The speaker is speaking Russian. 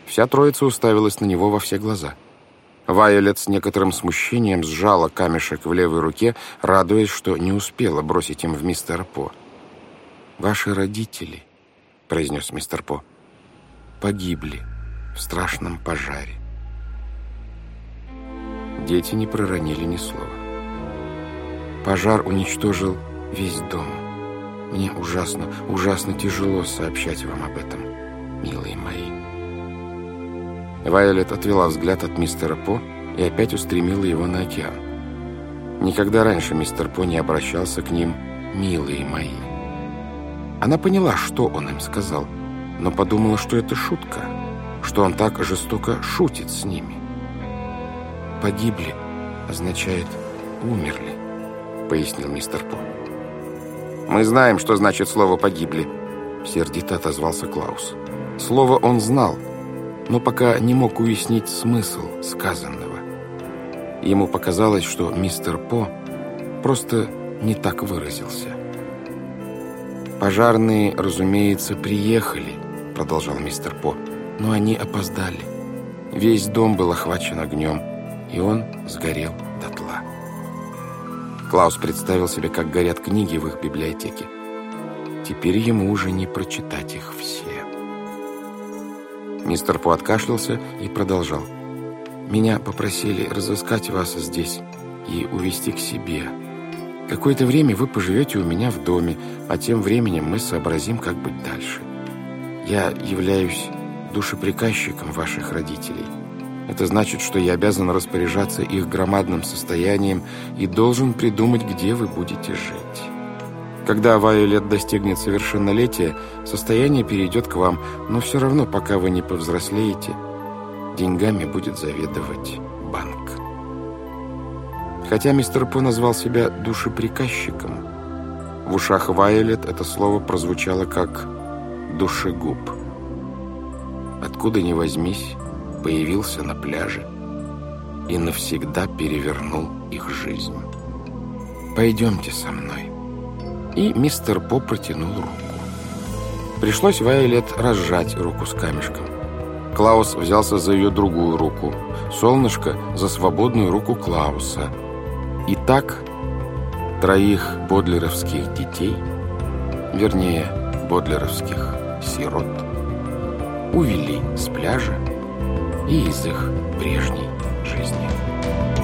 Вся троица уставилась на него во все глаза. Вайолет с некоторым смущением сжала камешек в левой руке, радуясь, что не успела бросить им в мистера По. «Ваши родители», — произнес мистер По, — «погибли в страшном пожаре». Дети не проронили ни слова. «Пожар уничтожил весь дом. Мне ужасно, ужасно тяжело сообщать вам об этом, милые мои». Вайолет отвела взгляд от мистера По и опять устремила его на океан. Никогда раньше мистер По не обращался к ним «милые мои». Она поняла, что он им сказал, но подумала, что это шутка, что он так жестоко шутит с ними. «Погибли» означает «умерли», — пояснил мистер По. «Мы знаем, что значит слово «погибли», — сердито отозвался Клаус. Слово он знал, но пока не мог уяснить смысл сказанного. Ему показалось, что мистер По просто не так выразился. «Пожарные, разумеется, приехали», — продолжал мистер По, — «но они опоздали. Весь дом был охвачен огнем, и он сгорел дотла». Клаус представил себе, как горят книги в их библиотеке. Теперь ему уже не прочитать их все. Мистер По откашлялся и продолжал. «Меня попросили разыскать вас здесь и увезти к себе. Какое-то время вы поживете у меня в доме, а тем временем мы сообразим, как быть дальше. Я являюсь душеприказчиком ваших родителей. Это значит, что я обязан распоряжаться их громадным состоянием и должен придумать, где вы будете жить. Когда Вайолет достигнет совершеннолетия, состояние перейдет к вам, но все равно, пока вы не повзрослеете, деньгами будет заведовать банк». Хотя мистер По назвал себя душеприказчиком, в ушах Вайолет это слово прозвучало как «душегуб». Откуда ни возьмись, появился на пляже и навсегда перевернул их жизнь. «Пойдемте со мной». И мистер По протянул руку. Пришлось Вайолет разжать руку с камешком. Клаус взялся за ее другую руку, солнышко за свободную руку Клауса. И так троих бодлеровских детей, вернее, бодлеровских сирот, увели с пляжа и из их прежней жизни.